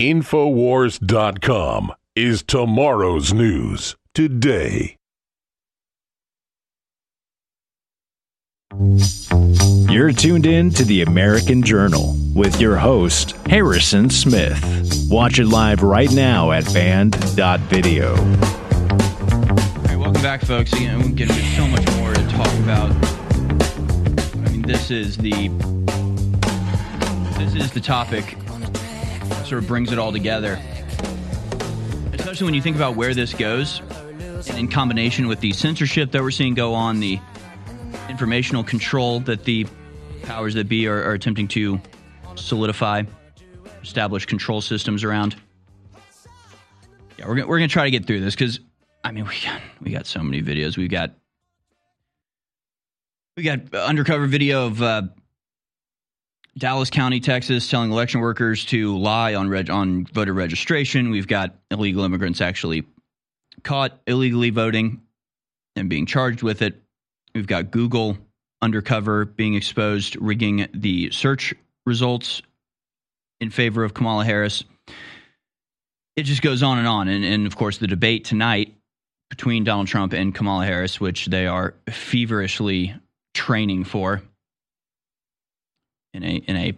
Infowars.com is tomorrow's news today. You're tuned in to the American Journal with your host, Harrison Smith. Watch it live right now at band.video. All right, welcome back, folks. Again, we're getting so much more to talk about. I mean, this is the topic that sort of brings it all together. Especially when you think about where this goes, and in combination with the censorship that we're seeing go on, the informational control that the powers that be are attempting to solidify, establish control systems around. Yeah, we're gonna try to get through this because I mean we got so many videos. We got undercover video of Dallas County, Texas, telling election workers to lie on voter registration. We've got illegal immigrants actually caught illegally voting and being charged with it. We've got Google undercover being exposed, rigging the search results in favor of Kamala Harris. It just goes on. And of course, the debate tonight between Donald Trump and Kamala Harris, which they are feverishly training for in a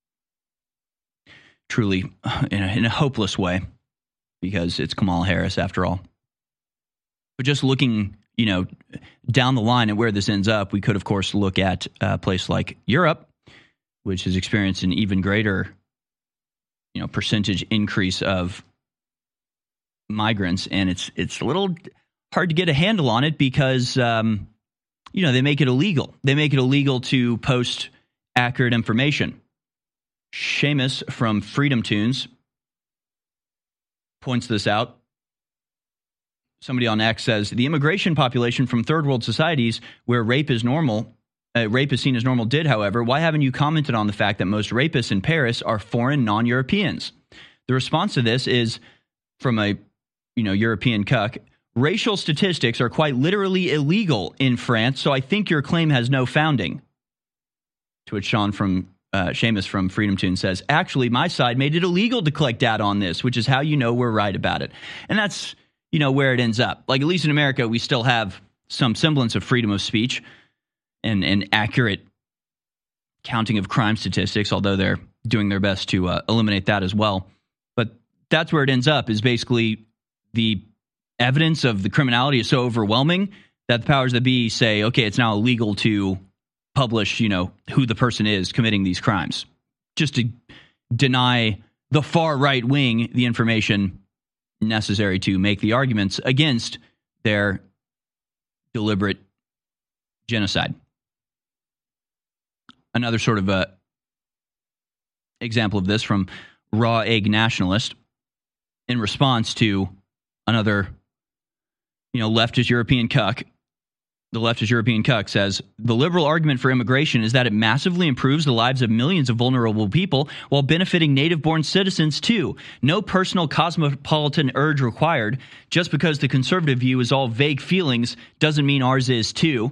truly in a hopeless way, because it's Kamala Harris after all. But just looking, down the line and where this ends up, we could, of course, look at a place like Europe, which has experienced an even greater, percentage increase of migrants. And it's a little hard to get a handle on it because, they make it illegal. They make it illegal to post accurate information. Seamus from Freedom Tunes points this out. Somebody on X says, the immigration population from third world societies where rape is normal, rape is seen as normal did, however, why haven't you commented on the fact that most rapists in Paris are foreign non-Europeans? The response to this is from a, European cuck. Racial statistics are quite literally illegal in France, so I think your claim has no founding. To which Seamus from Freedom Tune says, actually, my side made it illegal to collect data on this, which is how we're right about it. And that's where it ends up. Like, at least in America, we still have some semblance of freedom of speech and accurate counting of crime statistics, although they're doing their best to eliminate that as well. But that's where it ends up, is basically the evidence of the criminality is so overwhelming that the powers that be say, okay, it's now illegal to publish, who the person is committing these crimes, just to deny the far right wing the information necessary to make the arguments against their deliberate genocide. Another sort of example of this from Raw Egg Nationalist in response to another, leftist European cuck. The leftist European cuck says, the liberal argument for immigration is that it massively improves the lives of millions of vulnerable people while benefiting native-born citizens too. No personal cosmopolitan urge required. Just because the conservative view is all vague feelings doesn't mean ours is too.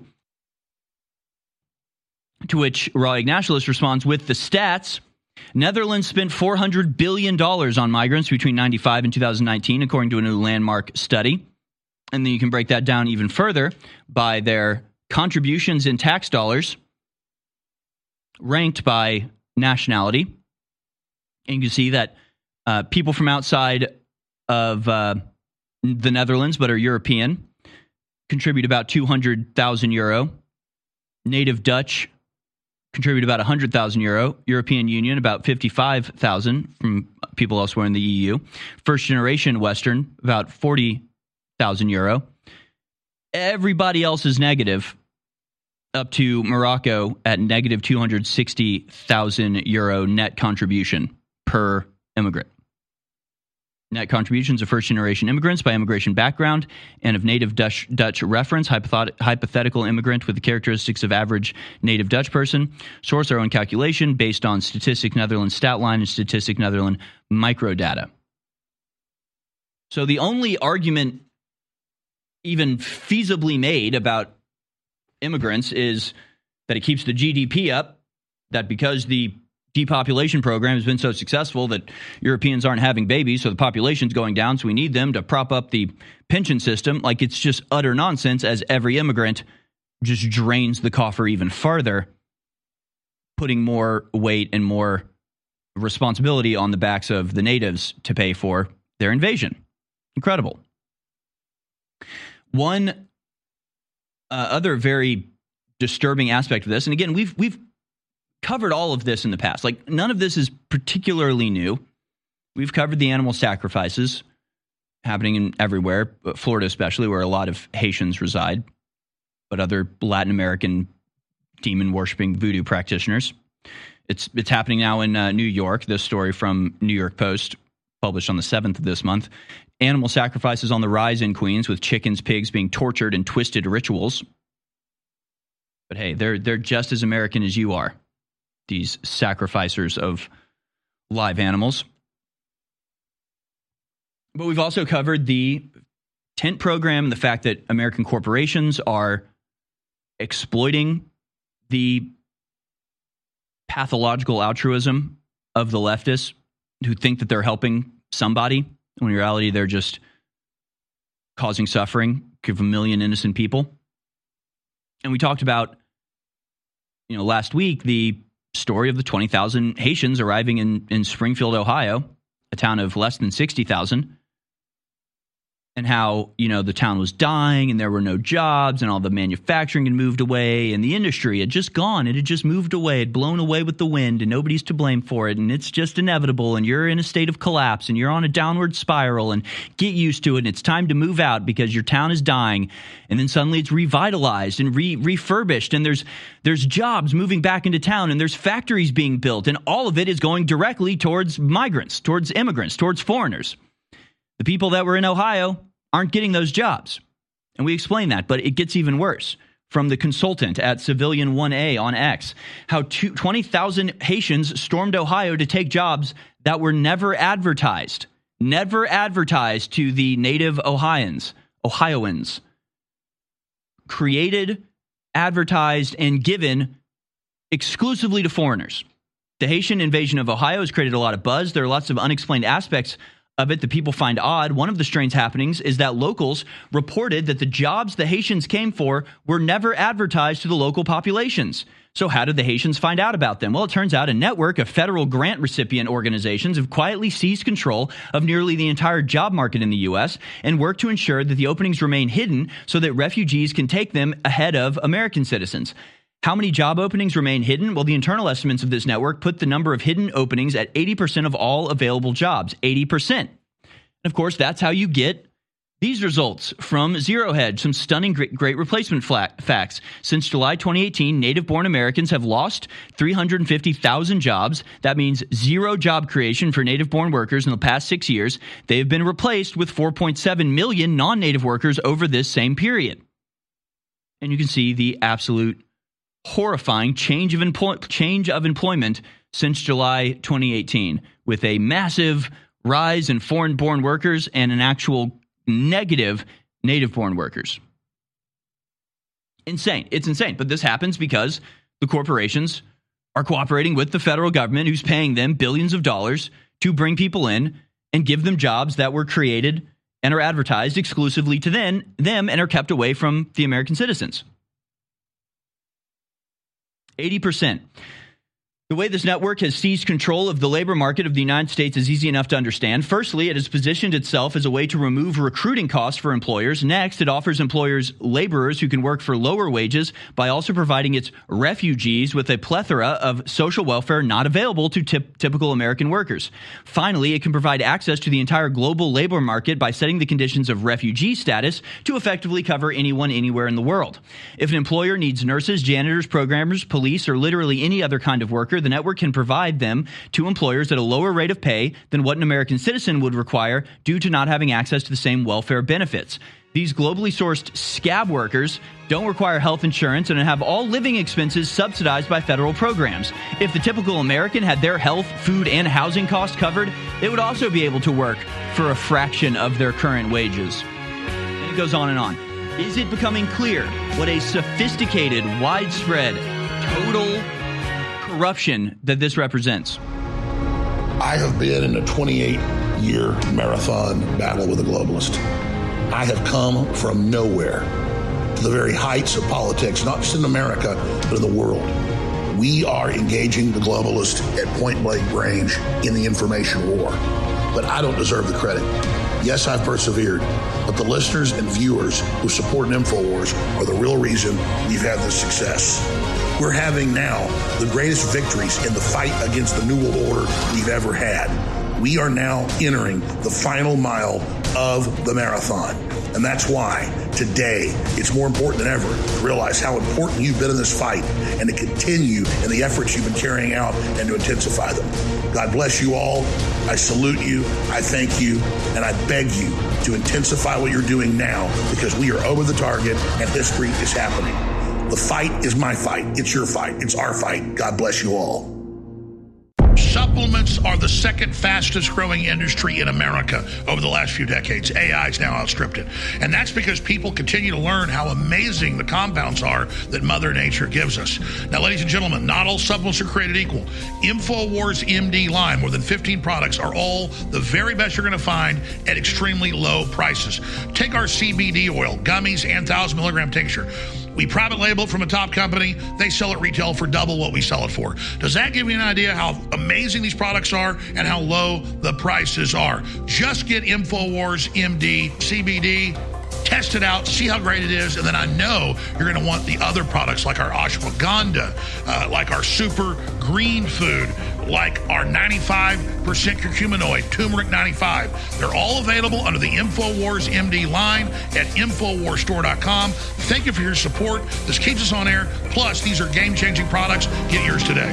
To which Raw Egg Nationalist responds with the stats. Netherlands spent $400 billion on migrants between 1995 and 2019, according to a new landmark study. And then you can break that down even further by their contributions in tax dollars ranked by nationality. And you can see that people from outside of the Netherlands but are European contribute about 200,000 euro. Native Dutch contribute about 100,000 euro. European Union about 55,000 from people elsewhere in the EU. First generation Western about 40,000 euro. Everybody else is negative, up to Morocco at negative 260,000 euro net contribution per immigrant. Net contributions of first-generation immigrants by immigration background and of native Dutch reference, hypothetical immigrant with the characteristics of average native Dutch person. Source our own calculation based on Statistic Netherlands Statline and Statistic Netherlands microdata. So the only argument even feasibly made about immigrants is that it keeps the GDP up, that because the depopulation program has been so successful that Europeans aren't having babies, so the population's going down, so we need them to prop up the pension system. Like, it's just utter nonsense, as every immigrant just drains the coffer even farther, putting more weight and more responsibility on the backs of the natives to pay for their invasion. Incredible. One other very disturbing aspect of this, and again, we've covered all of this in the past. Like, none of this is particularly new. We've covered the animal sacrifices happening everywhere, Florida especially, where a lot of Haitians reside, but other Latin American demon-worshipping voodoo practitioners. It's happening now in New York. This story from New York Post, published on the 7th of this month. Animal sacrifices on the rise in Queens, with chickens, pigs being tortured in twisted rituals. But hey, they're just as American as you are, these sacrificers of live animals. But we've also covered the tent program, the fact that American corporations are exploiting the pathological altruism of the leftists who think that they're helping somebody, when in reality they're just causing suffering of a million innocent people. And we talked about, last week, the story of the 20,000 Haitians arriving in Springfield, Ohio, a town of less than 60,000, and how, the town was dying and there were no jobs and all the manufacturing had moved away and the industry had just gone. It had just moved away, had blown away with the wind, and nobody's to blame for it. And it's just inevitable, and you're in a state of collapse and you're on a downward spiral, and get used to it. And it's time to move out because your town is dying. And then suddenly it's revitalized and refurbished, and there's jobs moving back into town, and there's factories being built, and all of it is going directly towards migrants, towards immigrants, towards foreigners. The people that were in Ohio aren't getting those jobs. And we explain that, but it gets even worse. From the consultant at Civilian 1A on X, how 20,000 Haitians stormed Ohio to take jobs that were never advertised to the native Ohioans, created, advertised, and given exclusively to foreigners. The Haitian invasion of Ohio has created a lot of buzz. There are lots of unexplained aspects of it that people find odd. One of the strange happenings is that locals reported that the jobs the Haitians came for were never advertised to the local populations. So how did the Haitians find out about them? Well, it turns out a network of federal grant recipient organizations have quietly seized control of nearly the entire job market in the U.S. and work to ensure that the openings remain hidden so that refugees can take them ahead of American citizens. How many job openings remain hidden? Well, the internal estimates of this network put the number of hidden openings at 80% of all available jobs. 80%. And of course, that's how you get these results from Zero Hedge. Some stunning great replacement facts. Since July 2018, native-born Americans have lost 350,000 jobs. That means zero job creation for native-born workers in the past 6 years. They have been replaced with 4.7 million non-native workers over this same period. And you can see the absolute horrifying change of employment since July 2018, with a massive rise in foreign-born workers and an actual negative native-born workers. Insane. It's insane. But this happens because the corporations are cooperating with the federal government, who's paying them billions of dollars to bring people in and give them jobs that were created and are advertised exclusively to them and are kept away from the American citizens. 80%. The way this network has seized control of the labor market of the United States is easy enough to understand. Firstly, it has positioned itself as a way to remove recruiting costs for employers. Next, it offers employers laborers who can work for lower wages by also providing its refugees with a plethora of social welfare not available to typical American workers. Finally, it can provide access to the entire global labor market by setting the conditions of refugee status to effectively cover anyone anywhere in the world. If an employer needs nurses, janitors, programmers, police, or literally any other kind of worker, the network can provide them to employers at a lower rate of pay than what an American citizen would require due to not having access to the same welfare benefits. These globally sourced scab workers don't require health insurance and have all living expenses subsidized by federal programs. If the typical American had their health, food, and housing costs covered, they would also be able to work for a fraction of their current wages. And it goes on and on. Is it becoming clear what a sophisticated, widespread, total corruption that this represents. I have been in a 28-year marathon battle with a globalist. I have come from nowhere to the very heights of politics, not just in America, but in the world. We are engaging the globalist at point-blank range in the information war. But I don't deserve the credit. Yes, I've persevered, but the listeners and viewers who support InfoWars are the real reason we've had this success. We're having now the greatest victories in the fight against the New World Order we've ever had. We are now entering the final mile of the marathon. And that's why today it's more important than ever to realize how important you've been in this fight and to continue in the efforts you've been carrying out and to intensify them. God bless you all. I salute you. I thank you. And I beg you to intensify what you're doing now, because we are over the target and history is happening. The fight is my fight. It's your fight. It's our fight. God bless you all. Supplements are the second fastest growing industry in America over the last few decades. AI has now outstripped it. And that's because people continue to learn how amazing the compounds are that Mother Nature gives us. Now, ladies and gentlemen, not all supplements are created equal. InfoWars MD line, more than 15 products, are all the very best you're going to find at extremely low prices. Take our CBD oil, gummies, and 1,000 milligram tincture. We private label it from a top company. They sell it retail for double what we sell it for. Does that give you an idea how amazing these products are and how low the prices are? Just get InfoWars MD CBD, test it out, see how great it is, and then I know you're going to want the other products like our ashwagandha, like our super green food, like our 95% curcuminoid, turmeric 95. They're all available under the InfoWars MD line at InfoWarsStore.com. Thank you for your support. This keeps us on air. Plus, these are game-changing products. Get yours today.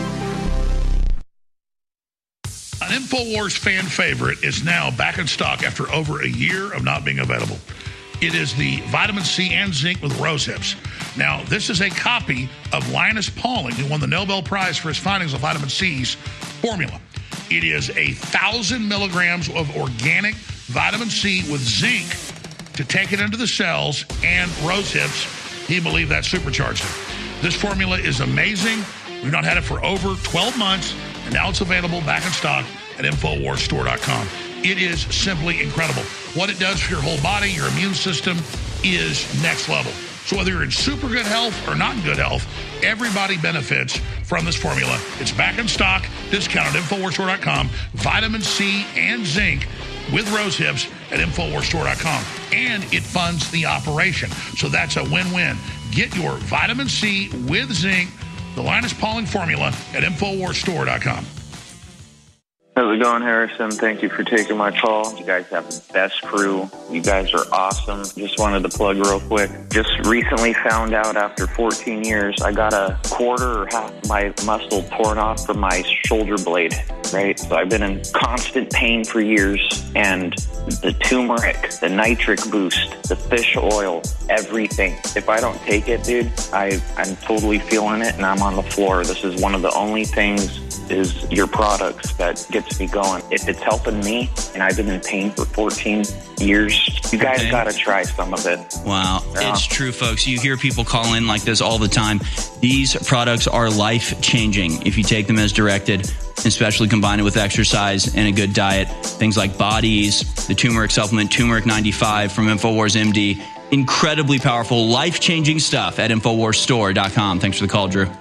An InfoWars fan favorite is now back in stock after over a year of not being available. It is the vitamin C and zinc with rose hips. Now, this is a copy of Linus Pauling, who won the Nobel Prize for his findings of vitamin C's formula. It is 1,000 milligrams of organic vitamin C with zinc to take it into the cells, and rose hips, he believed that supercharged it. This formula is amazing. We've not had it for over 12 months, and now it's available back in stock at InfoWarsStore.com. It is simply incredible. What it does for your whole body, your immune system, is next level. So whether you're in super good health or not in good health, everybody benefits from this formula. It's back in stock, discounted at InfoWarsStore.com. Vitamin C and zinc with rose hips at InfoWarsStore.com. And it funds the operation. So that's a win-win. Get your vitamin C with zinc, the Linus Pauling formula, at InfoWarsStore.com. How's it going, Harrison? Thank you for taking my call. You guys have the best crew. You guys are awesome. Just wanted to plug real quick. Just recently found out after 14 years, I got a quarter or half my muscle torn off from my shoulder blade, right? So I've been in constant pain for years, and the turmeric, the nitric boost, the fish oil, everything. If I don't take it, dude, I'm totally feeling it, and I'm on the floor. This is one of the only things is your products that gets me going. If it's helping me, and I've been in pain for 14 years, you guys got to try some of it. Wow. It's true, folks. You hear people call in like this all the time. These products are life-changing if you take them as directed, especially combine it with exercise and a good diet. Things like Bodies, the turmeric supplement, Turmeric 95 from InfoWars MD. Incredibly powerful, life-changing stuff at InfoWarsStore.com. Thanks for the call, Drew.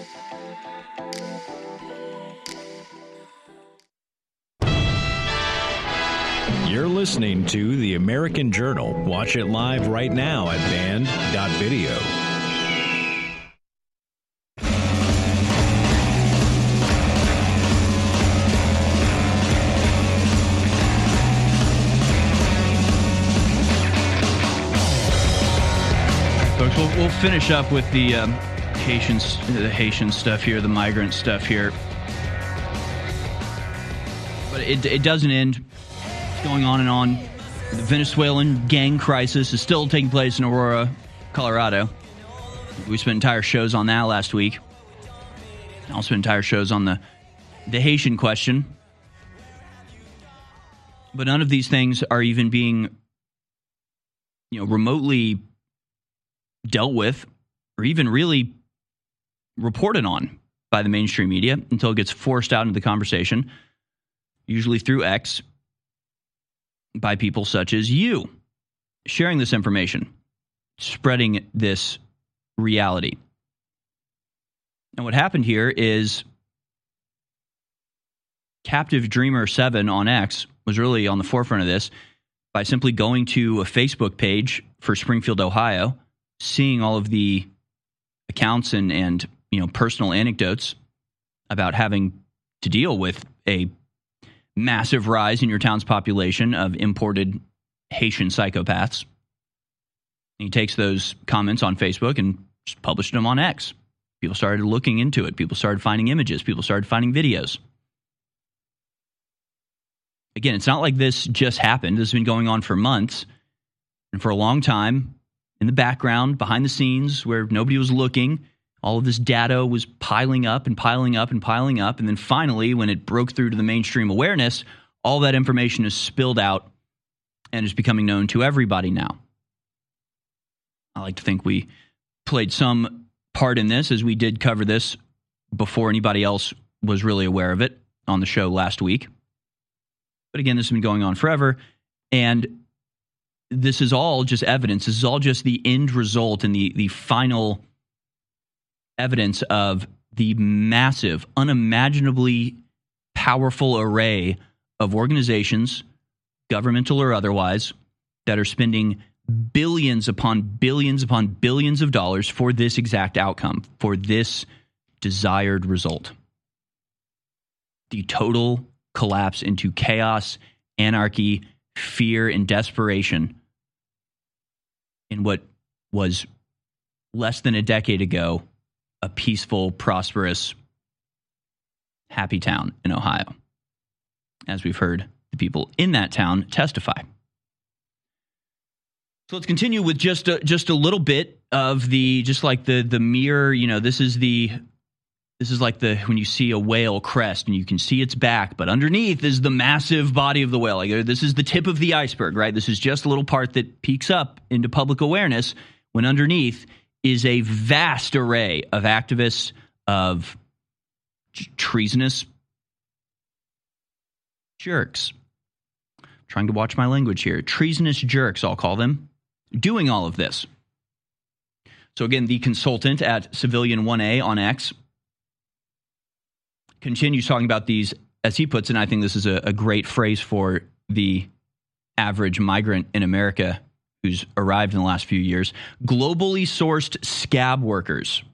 You're listening to The American Journal. Watch it live right now at band.video. Folks, we'll finish up with the Haitian stuff here, the migrant stuff here. But it doesn't end. Going on and on. The Venezuelan gang crisis is still taking place in Aurora, Colorado. We spent entire shows on that last week. Also entire shows on the Haitian question. But none of these things are even being, remotely dealt with or even really reported on by the mainstream media until it gets forced out into the conversation, usually through X, by people such as you, sharing this information, spreading this reality. And what happened here is Captive Dreamer 7 on X was really on the forefront of this by simply going to a Facebook page for Springfield, Ohio, seeing all of the accounts and personal anecdotes about having to deal with a massive rise in your town's population of imported Haitian psychopaths. And he takes those comments on Facebook and just published them on X. People started looking into it. People started finding images. People started finding videos. Again, it's not like this just happened. This has been going on for months and for a long time in the background, behind the scenes, where nobody was looking. All of this data was piling up and piling up and piling up. And then finally, when it broke through to the mainstream awareness, all that information is spilled out and is becoming known to everybody now. I like to think we played some part in this, as we did cover this before anybody else was really aware of it on the show last week. But again, this has been going on forever, and this is all just evidence. This is all just the end result and the final evidence of the massive, unimaginably powerful array of organizations, governmental or otherwise, that are spending billions upon billions upon billions of dollars for this exact outcome, for this desired result. The total collapse into chaos, anarchy, fear, and desperation in what was less than a decade ago a peaceful, prosperous, happy town in Ohio, as we've heard the people in that town testify. So let's continue with just a little bit of the mirror. This is like when you see a whale crest and you can see its back, but underneath is the massive body of the whale. Like, this is the tip of the iceberg, right? This is just a little part that peeks up into public awareness, when underneath is a vast array of activists, of treasonous jerks. I'm trying to watch my language here. Treasonous jerks, I'll call them, doing all of this. So again, the consultant at Civilian 1A on X continues talking about these, as he puts it, and I think this is a great phrase for the average migrant in America who's arrived in the last few years: globally sourced scab workers.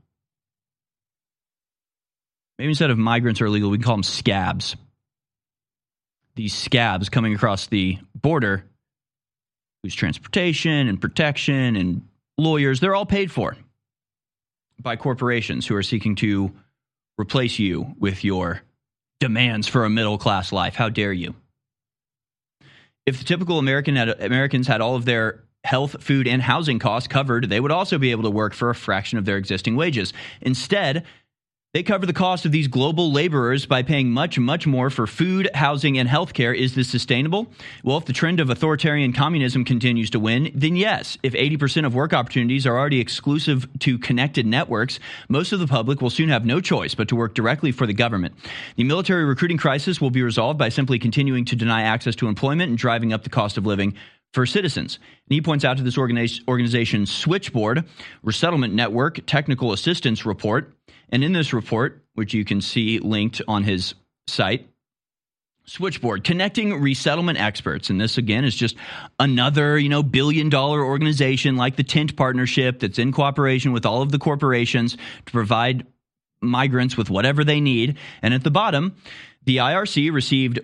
Maybe instead of migrants are illegal, we can call them scabs. These scabs coming across the border, whose transportation and protection and lawyers, they're all paid for by corporations who are seeking to replace you with your demands for a middle-class life. How dare you? If the typical Americans had all of their health, food, and housing costs covered, they would also be able to work for a fraction of their existing wages. Instead, they cover the cost of these global laborers by paying much, much more for food, housing, and healthcare. Is this sustainable? Well, if the trend of authoritarian communism continues to win, then yes. If 80% of work opportunities are already exclusive to connected networks, most of the public will soon have no choice but to work directly for the government. The military recruiting crisis will be resolved by simply continuing to deny access to employment and driving up the cost of living for citizens. And he points out to this organization Switchboard, Resettlement Network Technical Assistance Report. And in this report, which you can see linked on his site, Switchboard, connecting resettlement experts. And this, again, is just another, billion-dollar organization like the Tent Partnership that's in cooperation with all of the corporations to provide migrants with whatever they need. And at the bottom, the IRC received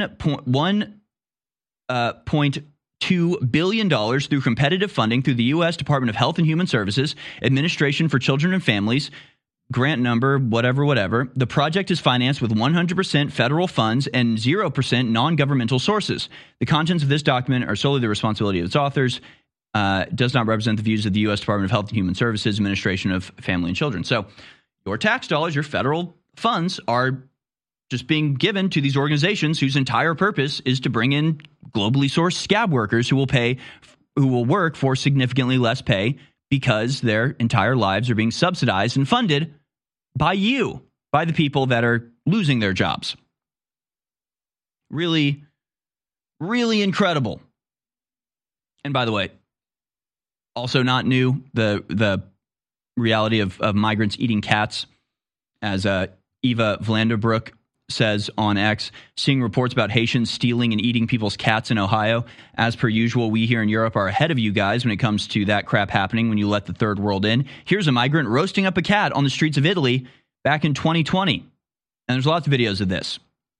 $1.2 billion through competitive funding through the U.S. Department of Health and Human Services, Administration for Children and Families, grant number, whatever. The project is financed with 100% federal funds and 0% non-governmental sources. The contents of this document are solely the responsibility of its authors. Does not represent the views of the U.S. Department of Health and Human Services, Administration of Family and Children. So your tax dollars, your federal funds are just being given to these organizations whose entire purpose is to bring in globally sourced scab workers who will work for significantly less pay because their entire lives are being subsidized and funded by you, by the people that are losing their jobs. Really, really incredible. And by the way, also not new, the reality of migrants eating cats, as Eva Vanderbroek says on X, seeing reports about Haitians stealing and eating people's cats in Ohio. As per usual, we here in Europe are ahead of you guys when it comes to that crap happening when you let the third world in. Here's a migrant roasting up a cat on the streets of Italy back in 2020. And there's lots of videos of this.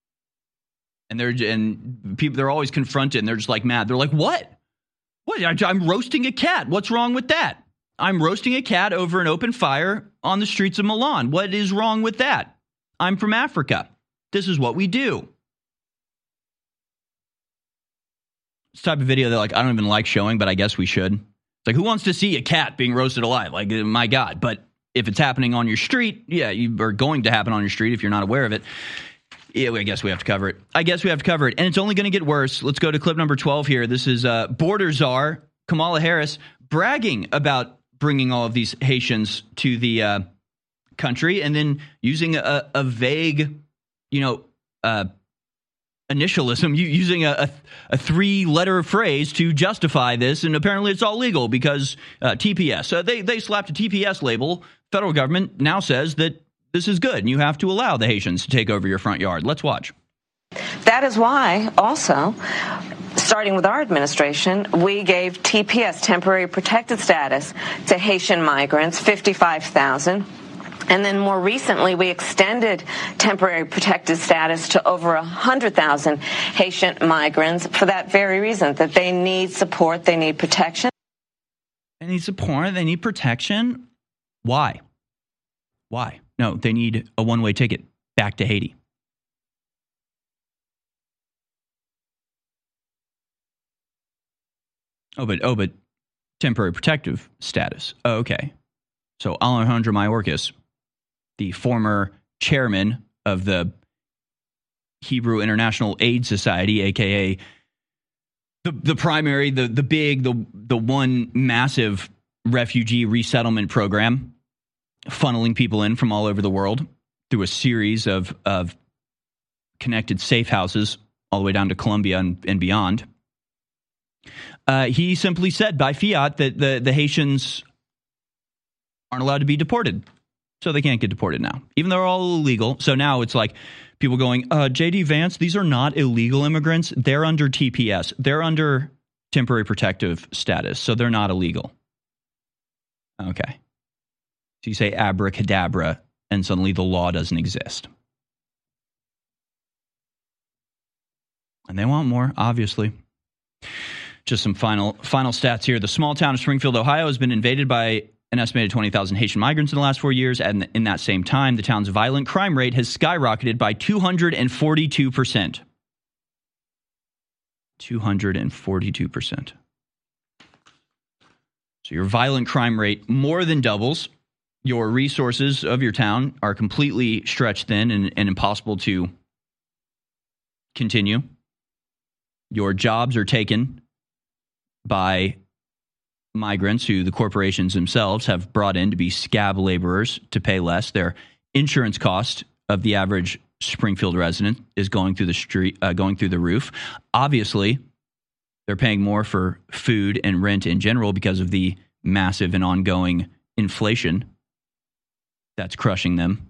And people, they're always confronted and they're just like mad. They're like, what? I'm roasting a cat. What's wrong with that? I'm roasting a cat over an open fire on the streets of Milan. What is wrong with that? I'm from Africa. This is what we do. This type of video that like I don't even like showing, but I guess we should. It's like, who wants to see a cat being roasted alive? Like, my God. But if it's happening on your street, yeah, you are going to happen on your street if you're not aware of it. Yeah, I guess we have to cover it. And it's only going to get worse. Let's go to clip number 12 here. This is border czar Kamala Harris bragging about bringing all of these Haitians to the country and then using a vague, initialism, using a three-letter phrase to justify this. And apparently it's all legal because TPS. They slapped a TPS label. Federal government now says that this is good, and you have to allow the Haitians to take over your front yard. Let's watch. That is why, also, starting with our administration, we gave TPS, temporary protected status, to Haitian migrants, 55,000. And then more recently, we extended temporary protected status to over 100,000 Haitian migrants for that very reason, that they need support, they need protection. They need support, they need protection. Why? No, they need a one-way ticket back to Haiti. Oh, but temporary protective status. Oh, okay. So Alejandro Mayorkas, the former chairman of the Hebrew International Aid Society, aka the primary, the one massive refugee resettlement program, funneling people in from all over the world through a series of connected safe houses all the way down to Colombia and beyond. He simply said by fiat that the Haitians aren't allowed to be deported. So they can't get deported now, even though they're all illegal. So now it's like people going, J.D. Vance, these are not illegal immigrants. They're under TPS. They're under temporary protective status. So they're not illegal. Okay. So you say abracadabra, and suddenly the law doesn't exist. And they want more, obviously. Just some final stats here. The small town of Springfield, Ohio, has been invaded by an estimated 20,000 Haitian migrants in the last 4 years. And in that same time, the town's violent crime rate has skyrocketed by 242%. 242%. So your violent crime rate more than doubles. Your resources of your town are completely stretched thin and impossible to continue. Your jobs are taken by migrants who the corporations themselves have brought in to be scab laborers to pay less. Their insurance cost of the average Springfield resident is going through the roof. Obviously, they're paying more for food and rent in general because of the massive and ongoing inflation that's crushing them.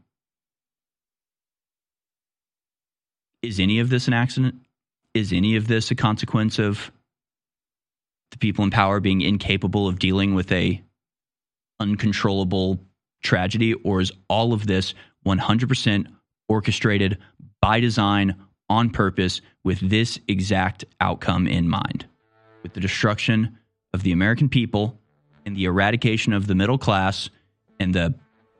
Is any of this an accident? Is any of this a consequence of the people in power being incapable of dealing with a uncontrollable tragedy? Or is all of this 100% orchestrated by design, on purpose, with this exact outcome in mind? With the destruction of the American people and the eradication of the middle class and the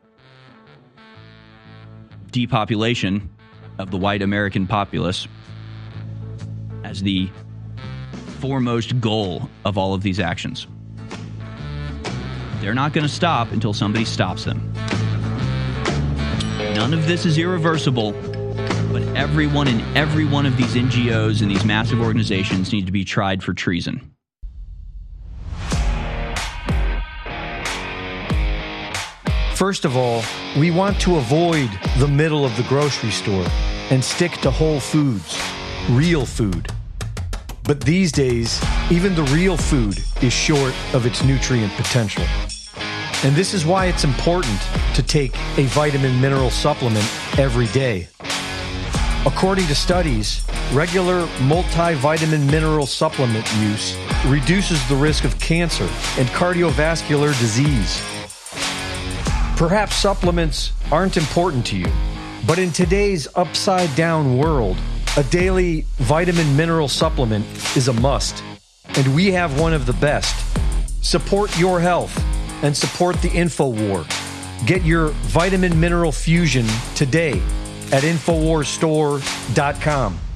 depopulation of the white American populace as the foremost goal of all of these actions. They're not going to stop until somebody stops them. None of this is irreversible, but everyone in every one of these NGOs and these massive organizations need to be tried for treason. First of all, we want to avoid the middle of the grocery store and stick to whole foods, real food. But these days, even the real food is short of its nutrient potential. And this is why it's important to take a vitamin mineral supplement every day. According to studies, regular multivitamin mineral supplement use reduces the risk of cancer and cardiovascular disease. Perhaps supplements aren't important to you, but in today's upside-down world, a daily vitamin mineral supplement is a must, and we have one of the best. Support your health and support the InfoWar. Get your vitamin mineral fusion today at InfoWarsStore.com.